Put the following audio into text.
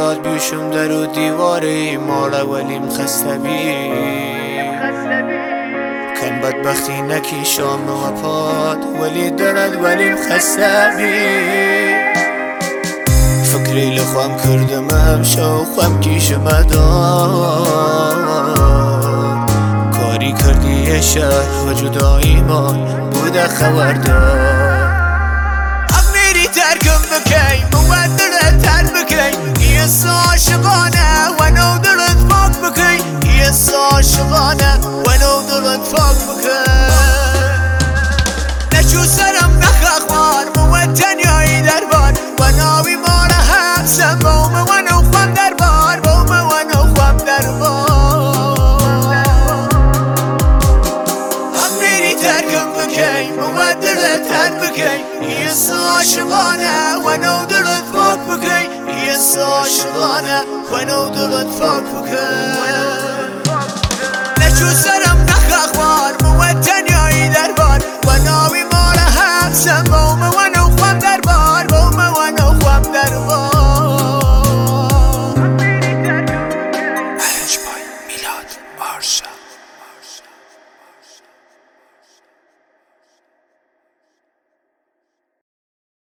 میلاد بیوشم در و دیواره مالا ولیم خسته بی کن بدبختی نکی شام و پاد ولی دلت ولیم خسته بی فکری لخوام کردم امشو خوام کیشم دار کاری کردی شهر و جدایی من بوده خبردار اغنیری ترکم بکی مودلت تر بکی یس عاشقانه و نو دلت فاک بکی یس عاشقانه و نو دلت فاک بکی نشو سرم نخخوار موتن یایی دربار و ناوی ماره همسم بومه و نو خوام دربار بومه و نو خوام دربار اغنیری ترکم بکی مودلت تر بکی یس عاشقانه و نو دلت فاک بکی یس عاشقانه و نو دلت فاک بکی نشو سرم نخخوار موتن یایی دربار و ناوی ماره همسم بومه و نو خوام دربار بومه و نو خوام دربار میلاد بارسا